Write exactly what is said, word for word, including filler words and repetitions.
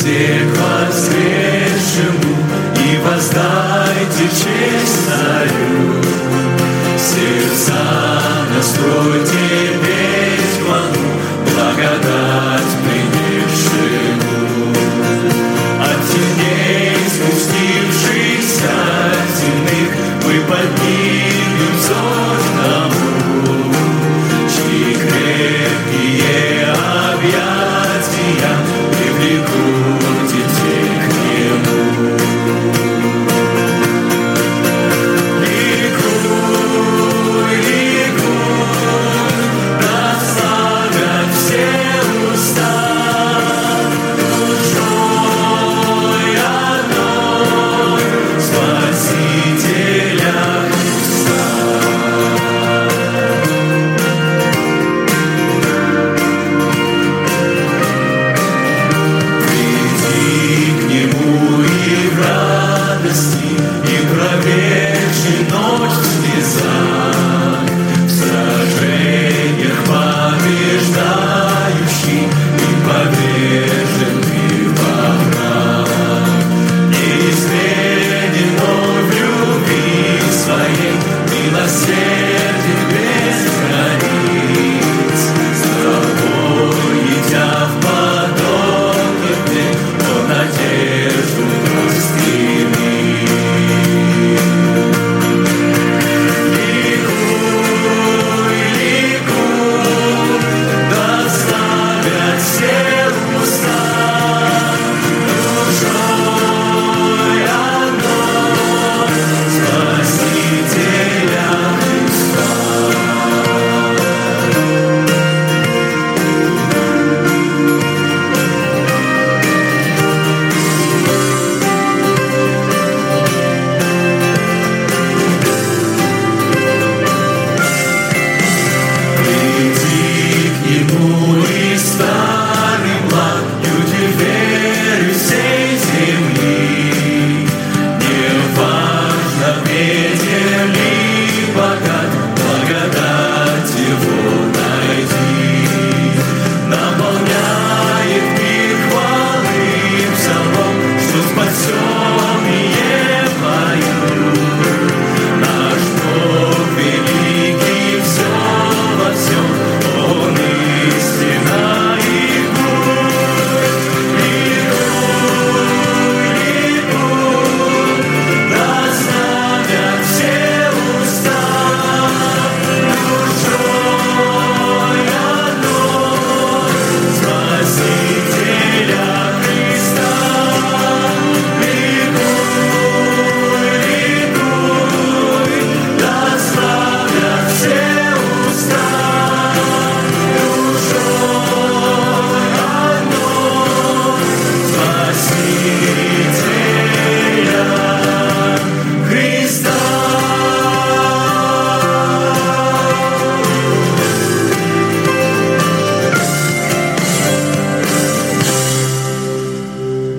век воскресшему, и воздайте честь царю. Сердца настройте петь хвалу, благодать принесшему. От теней спустившихся земных мы поднимем взор к тому, чьи крепкие объятия привлекут детей к нему. Ликуй, ликуй, да славят все уста душой одной Спасителя Христа. Приди к Нему и в радости, и провечи ночь в слезах, в сражениях побеждающий и поверженный во враг. Неизменен Он в любви своей, милосерден без границ. С тобой, идя в потоке дней, Он надежду устремит. Ликуй, ликуй, да славят все